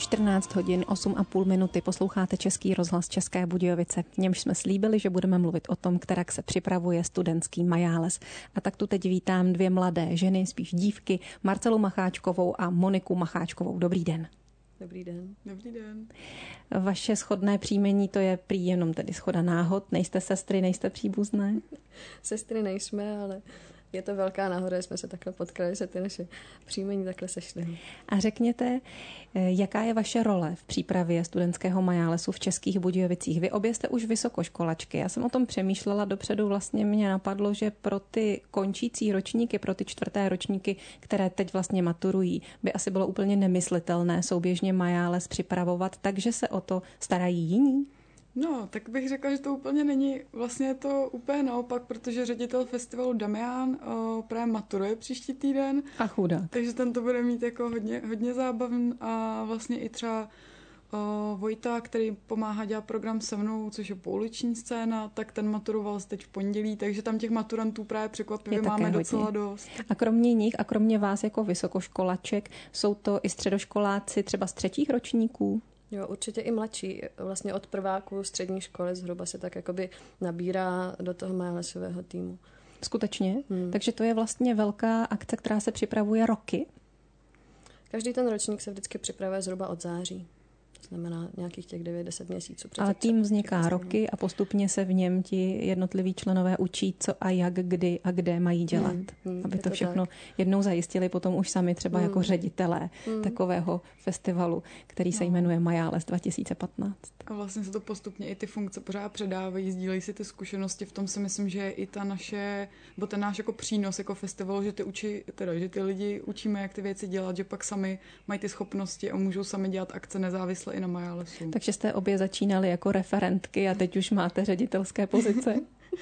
14 hodin 8,5 minuty posloucháte Český rozhlas České Budějovice. V němž jsme slíbili, že budeme mluvit o tom, kterak se připravuje studentský majáles. A tak tu teď vítám dvě mladé ženy, spíš dívky, Marcelu Macháčkovou a Moniku Macháčkovou. Dobrý den. Dobrý den. Dobrý den. Vaše shodné příjmení, to je prý jenom tedy shoda náhod. Nejste sestry, nejste příbuzné? Sestry nejsme, ale je to velká náhoda, že jsme se takhle potkali, že ty naše příjmení takhle sešly. A řekněte, jaká je vaše role v přípravě studentského majálesu v Českých Budějovicích? Vy obě jste už vysokoškolačky. Já jsem o tom přemýšlela dopředu, vlastně mě napadlo, že pro ty končící ročníky, pro ty čtvrté ročníky, které teď vlastně maturují, by asi bylo úplně nemyslitelné souběžně majáles připravovat, takže se o to starají jiní? No, tak bych řekla, že to úplně není, vlastně je to úplně naopak, protože ředitel festivalu Damián právě maturuje příští týden. A chudák. Takže ten to bude mít jako hodně zábavný a vlastně i třeba Vojta, který pomáhá dělat program se mnou, což je pouliční scéna, tak ten maturoval teď v pondělí, takže tam těch maturantů právě překvapivě máme docela dost. A kromě nich a kromě vás jako vysokoškolaček, jsou to i středoškoláci třeba z třetích ročníků? Jo, určitě i mladší. Vlastně od prváku střední školy zhruba se tak jakoby nabírá do toho majálesového týmu. Skutečně? Takže to je vlastně velká akce, která se připravuje roky? Každý ten ročník se vždycky připravuje zhruba od září. To znamená nějakých těch 9-10 měsíců. Ale tým vzniká roky a postupně se v něm ti jednotliví členové učí, co a jak, kdy a kde mají dělat. Aby to všechno jednou zajistili potom už sami třeba jako ředitelé takového festivalu, který se jmenuje Majáles 2015. A vlastně se to postupně i ty funkce pořád předávají, sdílejí si ty zkušenosti. V tom si myslím, že je i ta naše, bo ten náš jako přínos jako festivalu, že že ty lidi učíme, jak ty věci dělat, že pak sami mají ty schopnosti a můžou sami dělat akce nezávisle i na majálesu. Takže jste obě začínali jako referentky a teď už máte ředitelské pozice?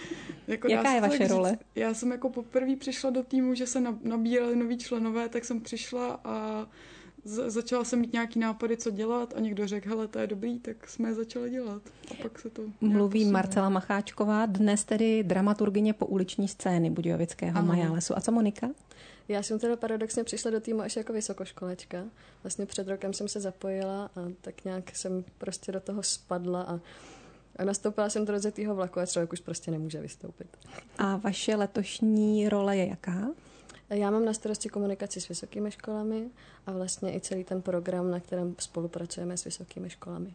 Jaká je vaše role? Já jsem jako poprvé přišla do týmu, že se nabírali noví členové, tak jsem přišla a začala jsem mít nějaký nápady, co dělat a někdo řekl, hele, to je dobrý, tak jsme je začali dělat. A pak se to mluví Marcela Macháčková, dnes tedy dramaturgyně pouliční scény budějovického majálesu. A co Monika? Já jsem teda paradoxně přišla do týmu až jako vysokoškolačka. Vlastně před rokem jsem se zapojila a tak nějak jsem prostě do toho spadla a nastoupila jsem do rozjetýho vlaku a člověk už prostě nemůže vystoupit. A vaše letošní role je jaká? Já mám na starosti komunikaci s vysokými školami a vlastně i celý ten program, na kterém spolupracujeme s vysokými školami.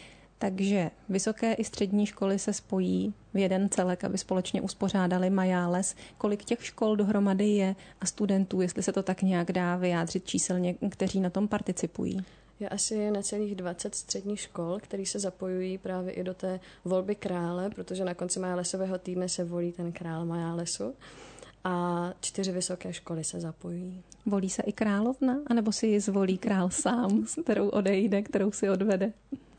Takže vysoké i střední školy se spojí v jeden celek, aby společně uspořádali majáles. Kolik těch škol dohromady je a studentů, jestli se to tak nějak dá vyjádřit číselně, kteří na tom participují? Je asi necelých 20 středních škol, který se zapojují právě i do té volby krále, protože na konci majálesového týdne se volí ten král majálesu. A 4 vysoké školy se zapojují. Volí se i královna, anebo si ji zvolí král sám, s kterou odejde, kterou si odvede?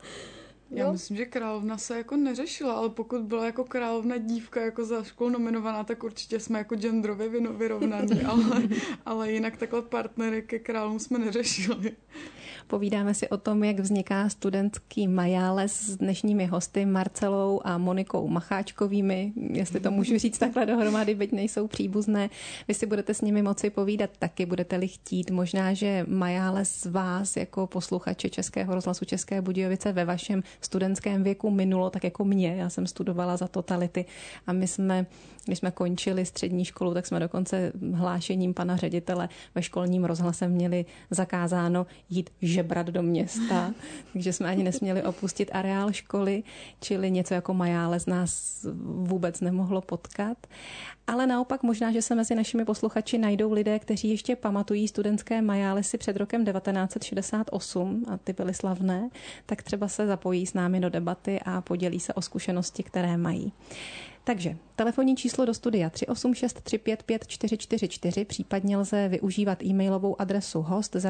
Já myslím, že královna se jako neřešila, ale pokud byla jako královna dívka jako za školu nominovaná, tak určitě jsme jako genderově vyrovnaní, ale jinak takhle partnery ke králům jsme neřešili. Povídáme si o tom, jak vzniká studentský majáles s dnešními hosty Marcelou a Monikou Macháčkovými, jestli to můžu říct takhle dohromady, byť nejsou příbuzné. Vy si budete s nimi moci povídat taky, budete-li chtít. Možná, že majáles vás jako posluchače Českého rozhlasu České Budějovice ve vašem studentském věku minulo, tak jako mě. Já jsem studovala za totality a když jsme končili střední školu, tak jsme dokonce hlášením pana ředitele ve školním rozhlase měli zakázáno jít žebrat do města, takže jsme ani nesměli opustit areál školy, čili něco jako majáles nás vůbec nemohlo potkat. Ale naopak možná, že se mezi našimi posluchači najdou lidé, kteří ještě pamatují studentské majálesy před rokem 1968 a ty byly slavné, tak třeba se zapojí s námi do debaty a podělí se o zkušenosti, které mají. Takže telefonní číslo do studia 386 355 444, případně lze využívat e-mailovou adresu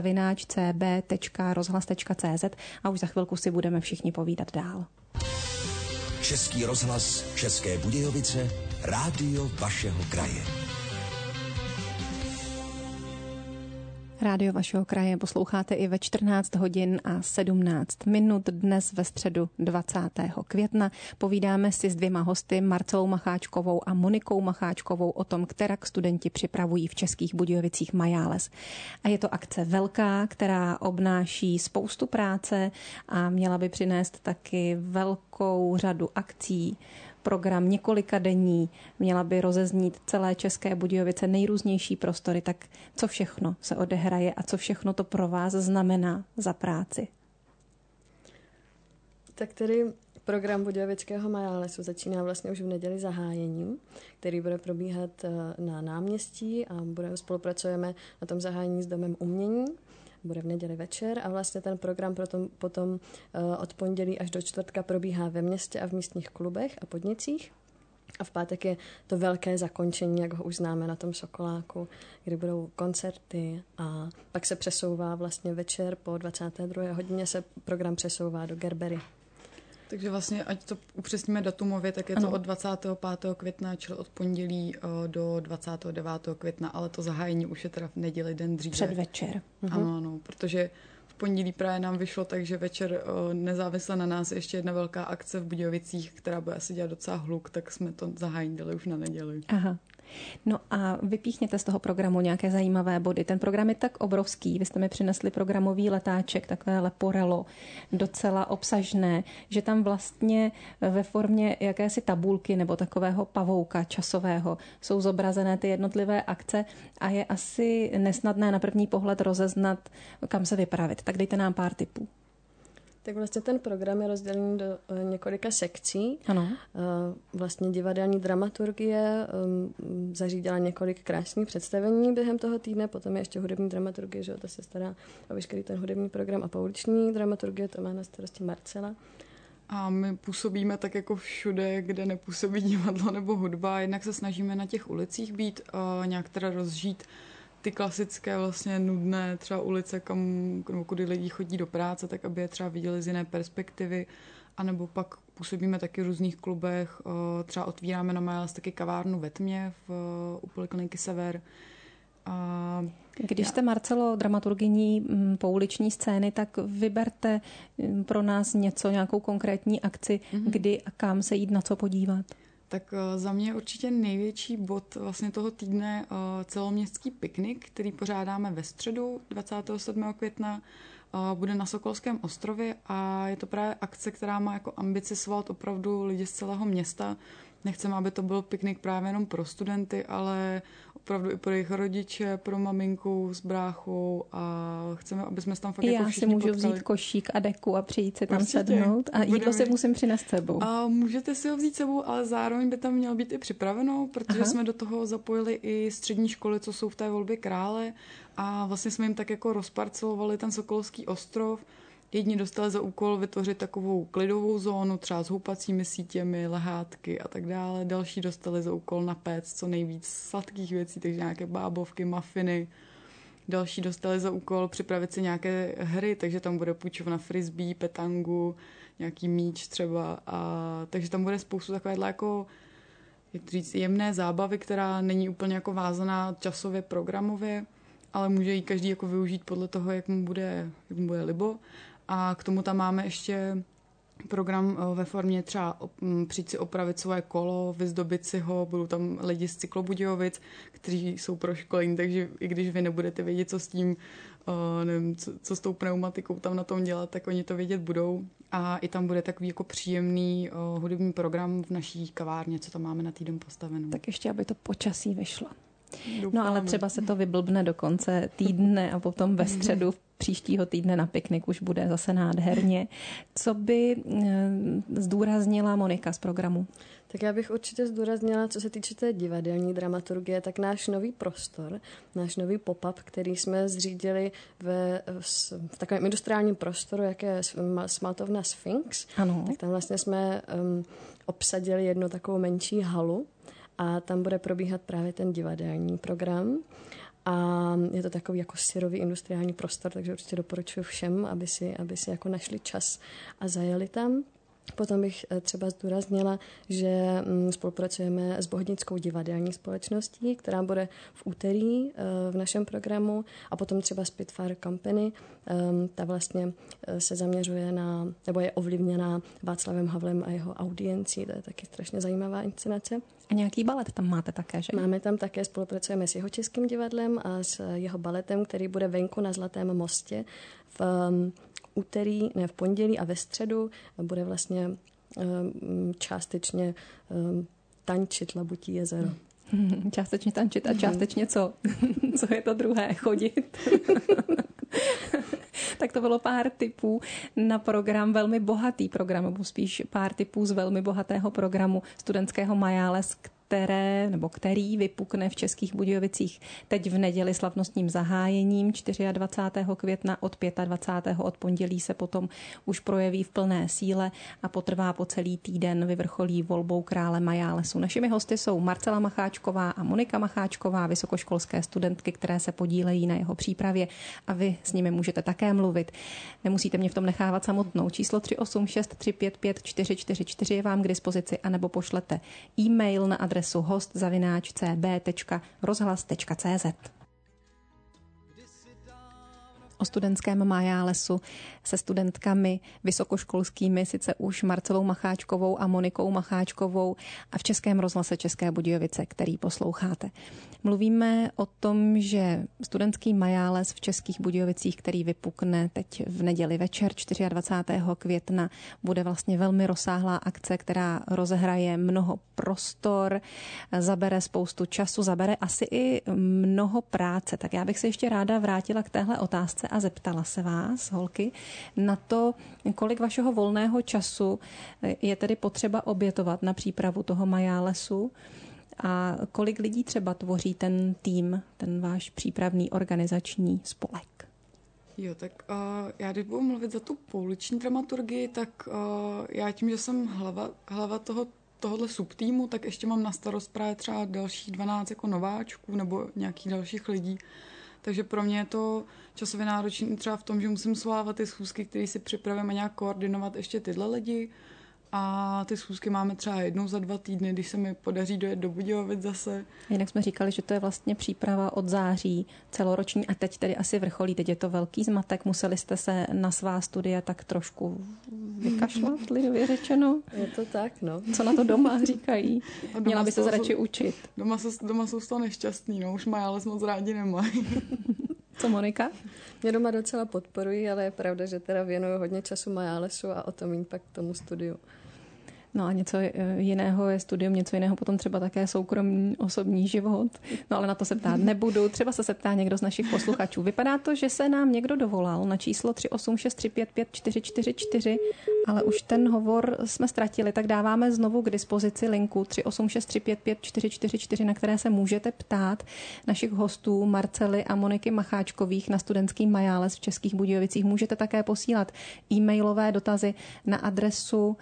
host@cb.rozhlas.cz a už za chvilku si budeme všichni povídat dál. Český rozhlas České Budějovice, rádio vašeho kraje. Rádio vašeho kraje posloucháte i ve 14 hodin a 17 minut dnes ve středu 20. května. Povídáme si s dvěma hosty, Marcelou Macháčkovou a Monikou Macháčkovou, o tom, kterak studenti připravují v Českých Budějovicích Majáles. A je to akce velká, která obnáší spoustu práce a měla by přinést taky velkou řadu akcí, program několika denní, měla by rozeznít celé České Budějovice, nejrůznější prostory, tak co všechno se odehraje a co všechno to pro vás znamená za práci? Tak tedy program Budějovického Majálesu začíná vlastně už v neděli zahájením, který bude probíhat na náměstí a spolupracujeme na tom zahájení s Domem umění. Bude v neděli večer a vlastně ten program potom od pondělí až do čtvrtka probíhá ve městě a v místních klubech a podnicích. A v pátek je to velké zakončení, jak ho už známe na tom Sokoláku, kdy budou koncerty a pak se přesouvá vlastně večer po 22. hodině se program přesouvá do Gerbery. Takže vlastně, ať to upřesníme datumově, tak je to od 25. května, čili od pondělí do 29. května, ale to zahájení už je teda v neděli den dříve. Předvečer. Ano, protože v pondělí právě nám vyšlo tak, že večer nezávisle na nás je ještě jedna velká akce v Budějovicích, která bude asi dělat docela hluk, tak jsme to zahájení dali už na neděli. Aha. No a vypíchněte z toho programu nějaké zajímavé body. Ten program je tak obrovský. Vy jste mi přinesli programový letáček, takové leporelo, docela obsažné, že tam vlastně ve formě jakési tabulky nebo takového pavouka časového jsou zobrazené ty jednotlivé akce a je asi nesnadné na první pohled rozeznat, kam se vypravit. Tak dejte nám pár tipů. Tak vlastně ten program je rozdělený do několika sekcí. Ano. Vlastně divadelní dramaturgie zařídila několik krásných představení během toho týdne, potom je ještě hudební dramaturgie, že to se stará o veškerý ten hudební program a pouliční dramaturgie, to má na starosti Marcela. A my působíme tak jako všude, kde nepůsobí divadlo nebo hudba. Jednak se snažíme na těch ulicích být, nějak teda rozžít ty klasické vlastně nudné třeba ulice, kudy lidi chodí do práce, tak aby je třeba viděli z jiné perspektivy. A nebo pak působíme taky v různých klubech. Třeba otvíráme na Majáles taky kavárnu ve tmě u Polikliniky Sever. Když jste, Marcelo, dramaturgyní pouliční scény, tak vyberte pro nás nějakou konkrétní akci, kdy a kam se jít, na co podívat. Tak za mě určitě největší bod vlastně toho týdne celoměstský piknik, který pořádáme ve středu 27. května. Bude na Sokolském ostrově a je to právě akce, která má jako ambici svolat opravdu lidi z celého města. Nechceme, aby to byl piknik právě jenom pro studenty, ale opravdu i pro jejich rodiče, pro maminku s bráchou a chceme, aby jsme tam fakt jako všichni potkali. Já si můžu vzít košík a deku a přijít si tam sednout a jídlo si musím přinést sebou. A můžete si ho vzít sebou, ale zároveň by tam mělo být i připraveno, protože jsme do toho zapojili i střední školy, co jsou v té volbě krále a vlastně jsme jim tak jako rozparcelovali ten Sokolský ostrov. Jedni dostali za úkol vytvořit takovou klidovou zónu, třeba s houpacími sítěmi, lehátky a tak dále. Další dostali za úkol napéct co nejvíc sladkých věcí, takže nějaké bábovky, mafiny. Další dostali za úkol připravit si nějaké hry, takže tam bude půjčovna frisbee, petangu, nějaký míč třeba. Takže tam bude spoustu takovéhle jako jemné zábavy, která není úplně jako vázaná časově, programově, ale může ji každý jako využít podle toho, jak mu bude libo. A k tomu tam máme ještě program ve formě třeba přijít si opravit svoje kolo, vyzdobit si ho, budou tam lidi z Cyklobudějovic, kteří jsou proškolení, takže i když vy nebudete vědět, co s tím, nevím, co s tou pneumatikou tam na tom dělat, tak oni to vědět budou. A i tam bude takový jako příjemný hudební program v naší kavárně, co tam máme na týden postavenou. Tak ještě, aby to počasí vyšlo. No ale třeba se to vyblbne do konce týdne a potom ve středu příštího týdne na piknik už bude zase nádherně. Co by zdůraznila Monika z programu? Tak já bych určitě zdůraznila, co se týče té divadelní dramaturgie, tak náš nový prostor, náš nový pop-up, který jsme zřídili v takovém industriálním prostoru, jak je smaltovna Sphinx. Ano. Tak tam vlastně jsme obsadili jednu takovou menší halu a tam bude probíhat právě ten divadelní program. A je to takový jako syrový industriální prostor, takže určitě doporučuji všem, aby si jako našli čas a zajeli tam. Potom bych třeba zdůraznila, že spolupracujeme s Bohnickou divadelní společností, která bude v úterý v našem programu, a potom třeba Spitfire Company, ta vlastně se zaměřuje nebo je ovlivněná Václavem Havlem a jeho audiencí, to je taky strašně zajímavá inscenace. A nějaký balet tam máte také, že? Máme tam také, spolupracujeme s Jihočeským divadlem a s jeho baletem, který bude venku na Zlatém mostě v pondělí a ve středu bude vlastně částečně tančit Labutí jezero. Částečně tančit a částečně co? Co je to druhé? Chodit? Tak to bylo pár tipů na program, velmi bohatý program, nebo spíš pár tipů z velmi bohatého programu studentského Majáles, který vypukne v Českých Budějovicích teď v neděli slavnostním zahájením 24. května od 25. od pondělí se potom už projeví v plné síle a potrvá po celý týden, vyvrcholí volbou krále Majálesu. Našimi hosty jsou Marcela Macháčková a Monika Macháčková, vysokoškolské studentky, které se podílejí na jeho přípravě, a vy s nimi můžete také mluvit. Nemusíte mě v tom nechávat samotnou. Číslo 386 355 444 je vám k dispozici, anebo pošlete e-mail na adresu host@cb.rozhlas.cz. O studentském Majálesu se studentkami vysokoškolskými, sice už Marcelou Macháčkovou a Monikou Macháčkovou, a v Českém rozhlase České Budějovice, který posloucháte. Mluvíme o tom, že studentský Majáles v Českých Budějovicích, který vypukne teď v neděli večer 24. května, bude vlastně velmi rozsáhlá akce, která rozehraje mnoho prostor, zabere spoustu času, zabere asi i mnoho práce. Tak já bych se ještě ráda vrátila k téhle otázce a zeptala se vás, holky, na to, kolik vašeho volného času je tedy potřeba obětovat na přípravu toho Majálesu a kolik lidí třeba tvoří ten tým, ten váš přípravný organizační spolek. Jo, tak já když budu mluvit za tu pouliční dramaturgii, tak já tím, že jsem hlava tohohle subtýmu, tak ještě mám na starost právě třeba dalších 12 jako nováčků nebo nějakých dalších lidí. Takže pro mě je to časově náročné třeba v tom, že musím svolávat ty schůzky, které si připravím, a nějak koordinovat ještě tyhle lidi. A ty schůzky máme třeba jednou za 2 týdny, když se mi podaří dojet do Budějovic zase. Jinak jsme říkali, že to je vlastně příprava od září celoroční a teď tedy asi vrcholí. Teď je to velký zmatek, museli jste se na svá studia tak trošku vykašlat, lidově řečeno. Je to tak, no. Co na to doma říkají? Měla by se radši učit. Doma jsou z toho nešťastný, no, už Majáles moc rádi nemají. Co Monika? Mě doma docela podporují, ale je pravda, že teda věnuju hodně času Majálesu a o to méně pak tomu studiu. No a něco jiného je studium, něco jiného potom třeba také soukromý osobní život. No ale na to se ptát nebudu. Třeba se ptá někdo z našich posluchačů. Vypadá to, že se nám někdo dovolal na číslo 386 355 444, ale už ten hovor jsme ztratili, tak dáváme znovu k dispozici linku 386 355 444, na které se můžete ptát našich hostů Marcely a Moniky Macháčkových na studentský Majáles v Českých Budějovicích. Můžete také posílat e-mailové dotazy na adresu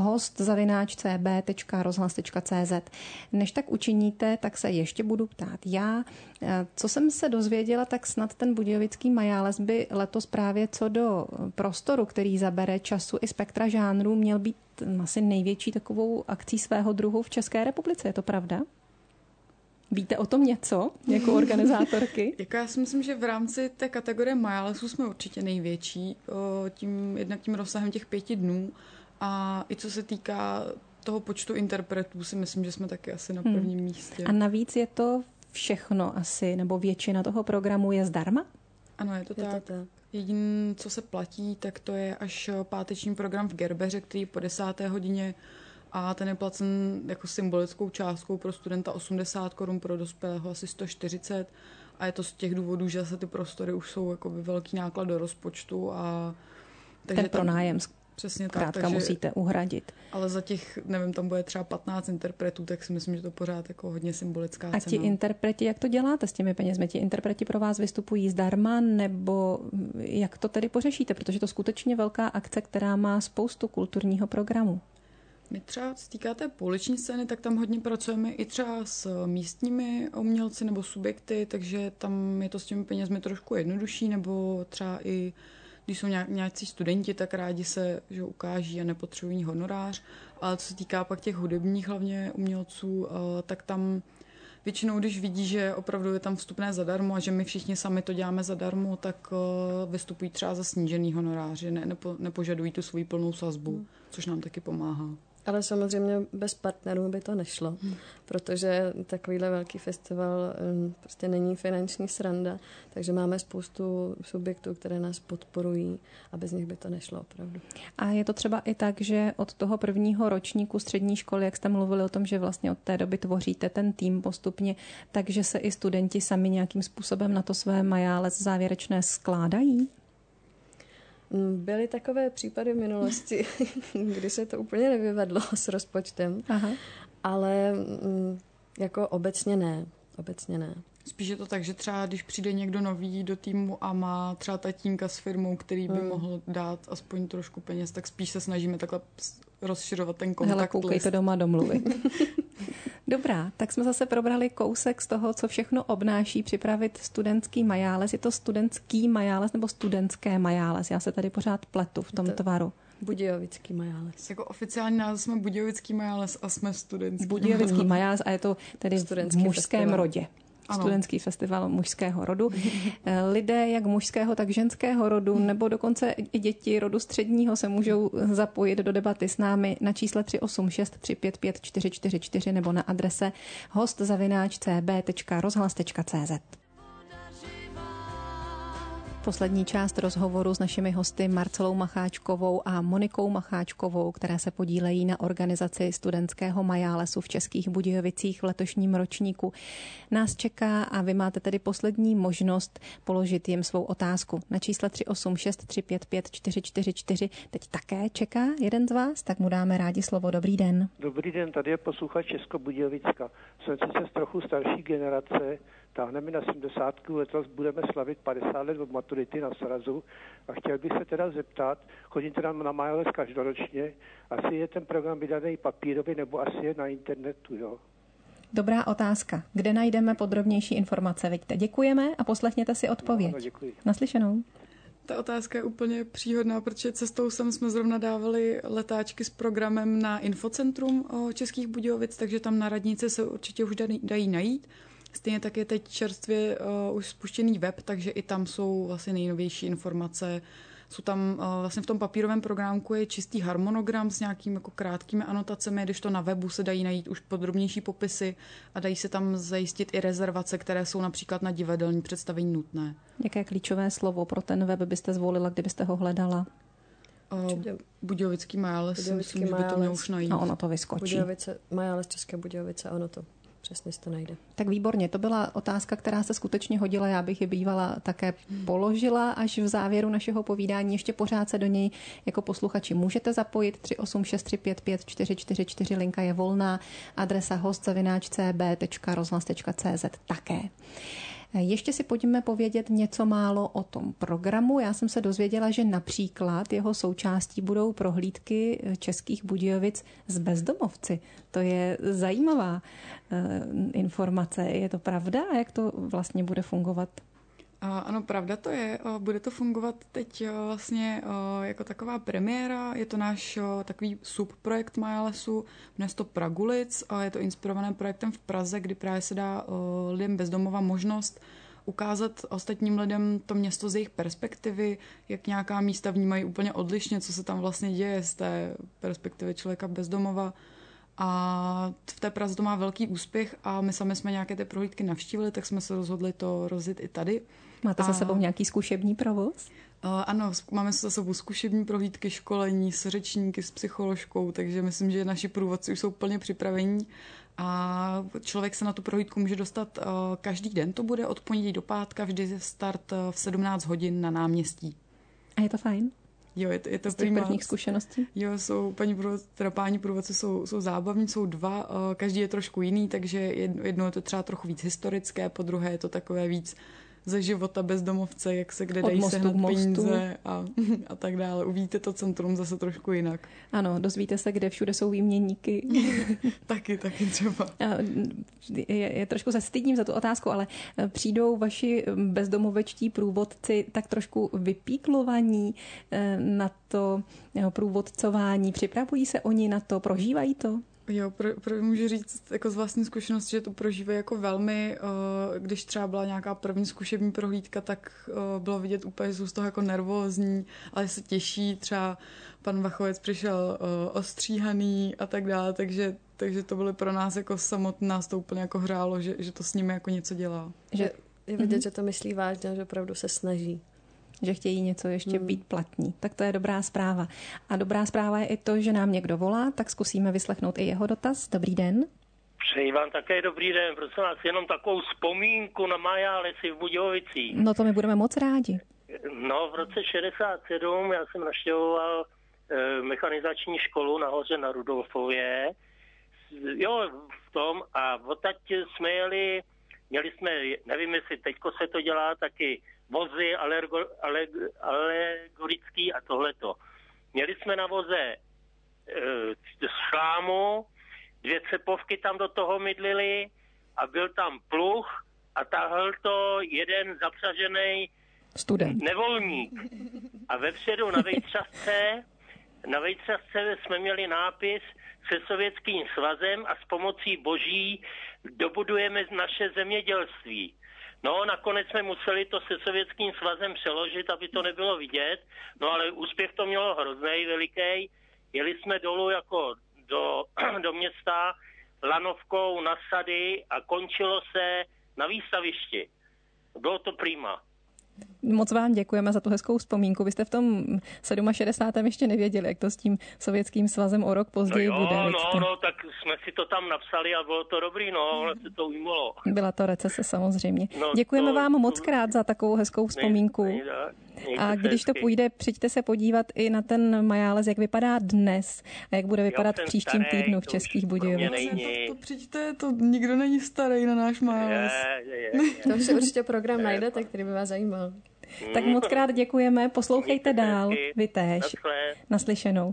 host@cb.rozhlas.cz. Než tak učiníte, tak se ještě budu ptát já. Co jsem se dozvěděla, tak snad ten budějovický Majáles by letos právě co do prostoru, který zabere času i spektra žánrů, měl být asi největší takovou akcí svého druhu v České republice. Je to pravda? Víte o tom něco jako organizátorky? Já si myslím, že v rámci té kategorie Majálesu jsme určitě největší, jednak tím rozsahem těch 5 dnů. A i co se týká toho počtu interpretů, si myslím, že jsme taky asi na prvním místě. A navíc je to všechno asi, nebo většina toho programu je zdarma? Ano, je to tak. Jediné, co se platí, tak to je až páteční program v Gerbeře, který po 10. hodině, a ten je placen jako symbolickou částkou pro studenta 80 Kč, pro dospělého asi 140. A je to z těch důvodů, že zase ty prostory už jsou jakoby velký náklad do rozpočtu. A takže ten pronájem přesně zkrátka tak, musíte uhradit. Ale za těch, nevím, tam bude třeba 15 interpretů, tak si myslím, že to pořád jako hodně symbolická cena. A ti interpreti, jak to děláte s těmi penězmi? Ti interpreti pro vás vystupují zdarma, nebo jak to tedy pořešíte? Protože to je skutečně velká akce, která má spoustu kulturního programu. My třeba, co týká té pouliční scény, tak tam hodně pracujeme i třeba s místními umělci nebo subjekty, takže tam je to s těmi penězmi trošku jednodušší, nebo třeba i když jsou nějací studenti, tak rádi se že ukáží a nepotřebují honorář. Ale co se týká pak těch hudebních hlavně umělců, tak tam většinou, když vidí, že opravdu je tam vstupné zadarmo a že my všichni sami to děláme zadarmo, tak vystupují třeba za snížený honoráři, nepožadují tu svoji plnou sazbu, což nám taky pomáhá. Ale samozřejmě bez partnerů by to nešlo, protože takovýhle velký festival prostě není finanční sranda, takže máme spoustu subjektů, které nás podporují a bez nich by to nešlo opravdu. A je to třeba i tak, že od toho prvního ročníku střední školy, jak jste mluvili o tom, že vlastně od té doby tvoříte ten tým postupně, takže se i studenti sami nějakým způsobem na to své majále závěrečné skládají? Byly takové případy v minulosti, kdy se to úplně nevyvedlo s rozpočtem, Aha. ale jako obecně ne. Spíš je to tak, že třeba když přijde někdo nový do týmu a má třeba tatínka s firmou, který by mohl dát aspoň trošku peněz, tak spíš se snažíme takhle rozšiřovat ten kontakt. Hele, koukejte doma domluvy. Dobrá, tak jsme zase probrali kousek z toho, co všechno obnáší připravit studentský majáles. Je to studentský majáles nebo studentské majáles? Já se tady pořád pletu v tom tvaru. Budějovický majáles. Jako oficiální název jsme Budějovický majáles a jsme studentský. Budějovický majáles a je to tedy v mužském festival. Rodě. Ano. Studentský festival mužského rodu. Lidé jak mužského, tak ženského rodu, nebo dokonce i děti rodu středního se můžou zapojit do debaty s námi na čísle 386 355 444 nebo na adrese host@cb.rozhlas.cz. Poslední část rozhovoru s našimi hosty Marcelou Macháčkovou a Monikou Macháčkovou, které se podílejí na organizaci studentského majálesu v Českých Budějovicích v letošním ročníku, nás čeká a vy máte tedy poslední možnost položit jim svou otázku. Na čísle 386 355 444 teď také čeká jeden z vás, tak mu dáme rádi slovo. Dobrý den. Dobrý den, tady je posluchač Českobudějovicka. Jsem sice z trochu starší generace, táhneme na 70, letos budeme slavit 50 let od maturity na srazu a chtěl bych se teda zeptat, chodím teda na majáles každoročně, asi je ten program vydaný papírově nebo asi je na internetu, jo? Dobrá otázka. Kde najdeme podrobnější informace? Veďte, děkujeme a poslechněte si odpověď. No, děkuji. Naslyšenou. Ta otázka je úplně příhodná, protože cestou sem jsme zrovna dávali letáčky s programem na Infocentrum Českých Budějovic, takže tam na radnici se určitě už dají najít. Stejně tak je teď čerstvě už spuštěný web, takže i tam jsou vlastně nejnovější informace. Jsou tam vlastně v tom papírovém programku je čistý harmonogram s nějakými jako krátkými anotacemi, když to na webu se dají najít už podrobnější popisy a dají se tam zajistit i rezervace, které jsou například na divadelní představení nutné. Jaké klíčové slovo pro ten web byste zvolila, kdybyste ho hledala? Budějovický majáles, myslím, že by to mělo už najít. A ono to vyskočí. Majáles České Budějovice, ono to přesně to najde. Tak výborně, to byla otázka, která se skutečně hodila, já bych je bývala také položila až v závěru našeho povídání. Ještě pořád se do něj jako posluchači můžete zapojit. 386 355 444, linka je volná, adresa host@cb.rozhlas.cz také. Ještě si pojďme povědět něco málo o tom programu. Já jsem se dozvěděla, že například jeho součástí budou prohlídky Českých Budějovic s bezdomovci. To je zajímavá informace. Je to pravda? A jak to vlastně bude fungovat? Ano, pravda to je. Bude to fungovat teď vlastně jako taková premiéra. Je to náš takový subprojekt majálesu, jmenuje se to Pragulic a je to inspirované projektem v Praze, kdy právě se dá lidem bezdomova možnost ukázat ostatním lidem to město z jejich perspektivy, jak nějaká místa vnímají úplně odlišně, co se tam vlastně děje z té perspektivy člověka bezdomova. A v té Praze to má velký úspěch a my sami jsme nějaké ty prohlídky navštívili, tak jsme se rozhodli to rozjet i tady. Máte za sebou nějaký zkušební provoz? Ano, máme za sebou zkušební prohlídky, školení s řečníky, s psycholožkou, takže myslím, že naši průvodci už jsou plně připravení a člověk se na tu prohlídku může dostat každý den. To bude od pondělí do pátka, vždy start v 17 hodin na náměstí. A je to fajn? Jo, je to z těch prvních zkušeností? Jo, páni průvodci jsou zábavní, jsou dva, každý je trošku jiný, takže jedno je to třeba trochu víc historické, po druhé je to takové víc ze života bezdomovce, jak se kde dají sehnat peníze a tak dále. Uvidíte to centrum zase trošku jinak. Ano, dozvíte se, kde všude jsou výměníky. taky třeba. Je trošku se stydím za tu otázku, ale přijdou vaši bezdomovečtí průvodci tak trošku vypíklovaní na to průvodcování? Připravují se oni na to? Prožívají to? Jo, můžu říct jako z vlastní zkušenosti, že to prožívají jako velmi, když třeba byla nějaká první zkušební prohlídka, tak bylo vidět úplně, že jsou z toho jako nervózní, ale se těší, třeba pan Vachovec přišel ostříhaný a tak dále, takže to bylo pro nás jako samotné, nás to úplně jako hrálo, že to s nimi jako něco dělá. Že je vidět, že to myslí vážně, že opravdu se snaží. Že chtějí něco ještě být platní. Tak to je dobrá zpráva. A dobrá zpráva je i to, že nám někdo volá, tak zkusíme vyslechnout i jeho dotaz. Dobrý den. Přeji vám také dobrý den. Prosím vás, jenom takovou vzpomínku na Majálesy v Budějovicích. No to my budeme moc rádi. No v roce 67 já jsem navštěvoval mechanizační školu nahoře na Rudolfově. Jo, v tom a odtaď jsme měli jsme, nevím, jestli teďko se to dělá, taky vozy alegorický a tohleto. Měli jsme na voze slámu, 2 cepovky tam do toho mydlili a byl tam pluh a tahal to jeden zapřažený student. Nevolník. A vepředu na vejtřasce jsme měli nápis se Sovětským svazem a s pomocí boží dobudujeme naše zemědělství. No, nakonec jsme museli to se Sovětským svazem přeložit, aby to nebylo vidět, no ale úspěch to mělo hroznej, veliký. Jeli jsme dolů jako do města lanovkou na sady a končilo se na výstavišti. Bylo to prima. Moc vám děkujeme za tu hezkou vzpomínku. Vy jste v tom 67. ještě nevěděli, jak to s tím Sovětským svazem o rok později bude. No, tak jsme si to tam napsali a bylo to dobrý, ale se to ujmulo. Byla to recese samozřejmě. Děkujeme vám moc krát za takovou hezkou vzpomínku. A když to půjde, přijďte se podívat i na ten Majáles, jak vypadá dnes a jak bude vypadat v příštím týdnu v Českých Budějovicích. To přijďte, to nikdo není starý na náš Majáles. To si určitě program najdete, který by vás zajímal. Tak moc krát děkujeme, poslouchejte dál, vy též. Naslyšenou.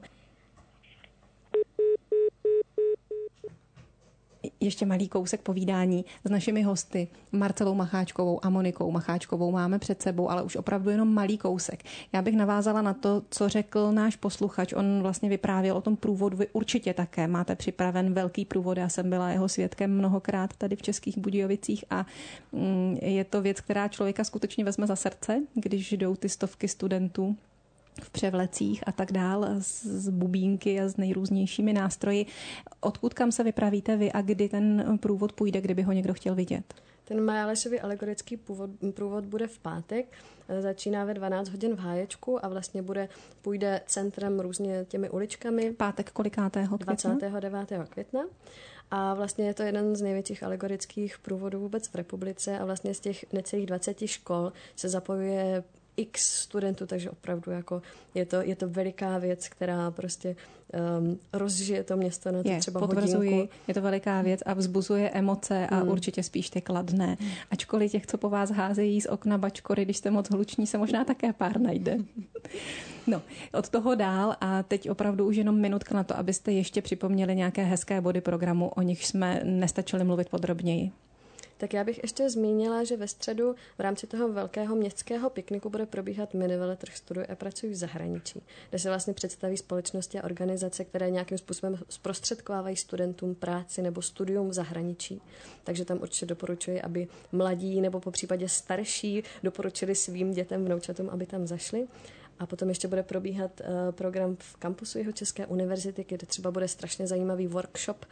Ještě malý kousek povídání s našimi hosty Marcelou Macháčkovou a Monikou Macháčkovou máme před sebou, ale už opravdu jenom malý kousek. Já bych navázala na to, co řekl náš posluchač. On vlastně vyprávěl o tom průvodu. Vy určitě také máte připraven velký průvod. Já jsem byla jeho svědkem mnohokrát tady v Českých Budějovicích a je to věc, která člověka skutečně vezme za srdce, když jdou ty stovky studentů v převlecích a tak dál, z bubínky a s nejrůznějšími nástroji. Odkud kam se vypravíte vy a kdy ten průvod půjde, kdyby ho někdo chtěl vidět? Ten Majálesový alegorický průvod bude v pátek, začíná ve 12 hodin v Háječku a vlastně půjde centrem různě těmi uličkami. Pátek kolikátého května? 29. května. A vlastně je to jeden z největších alegorických průvodů vůbec v republice a vlastně z těch necelých 20 škol se zapojuje x studentů, takže opravdu jako je to veliká věc, která prostě rozžije to město na to třeba hodinku. Je to veliká věc a vzbuzuje emoce a určitě spíš ty kladné. Ačkoliv těch, co po vás házejí z okna bačkory, když jste moc hluční, se možná také pár najde. No, od toho dál a teď opravdu už jenom minutka na to, abyste ještě připomněli nějaké hezké body programu, o nich jsme nestačili mluvit podrobněji. Tak já bych ještě zmínila, že ve středu v rámci toho velkého městského pikniku bude probíhat miniveletrh Studuj a pracuj v zahraničí, kde se vlastně představí společnosti a organizace, které nějakým způsobem zprostředkovávají studentům práci nebo studium v zahraničí. Takže tam určitě doporučuji, aby mladí nebo po případě starší doporučili svým dětem, vnoučatům, aby tam zašli. A potom ještě bude probíhat program v kampusu Jihočeské univerzity, kde třeba bude strašně zajímavý workshop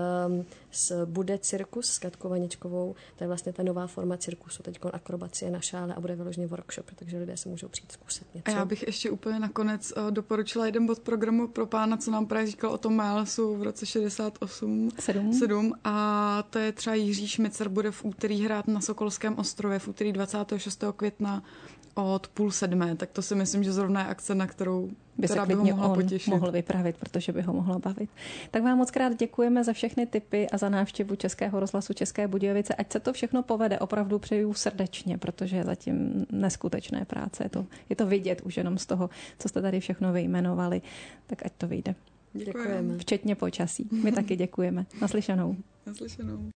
s Bude cirkus s Katkou Vaničkovou. To je vlastně ta nová forma cirkusu, teď akrobacie na šále a bude vyloženě workshop, takže lidé se můžou přijít zkusit něco. A já bych ještě úplně nakonec doporučila jeden bod programu pro pána, co nám právě říkal o tom Majálesu v roce 67 a to je třeba Jiří Šmicer, bude v úterý hrát na Sokolském ostrově v úterý 26. května od 6:30, tak to si myslím, že zrovna je akce, na kterou by se by ho mohla potěšit. Mohl vypravit, protože by ho mohla bavit. Tak vám moc krát děkujeme za všechny tipy a za návštěvu Českého rozhlasu České Budějovice. Ať se to všechno povede, opravdu přeju srdečně, protože je zatím neskutečné práce. Je to vidět už jenom z toho, co jste tady všechno vyjmenovali. Tak ať to vyjde. Děkujeme. Včetně počasí. My taky děkujeme. Naslyšenou. Naslyšenou.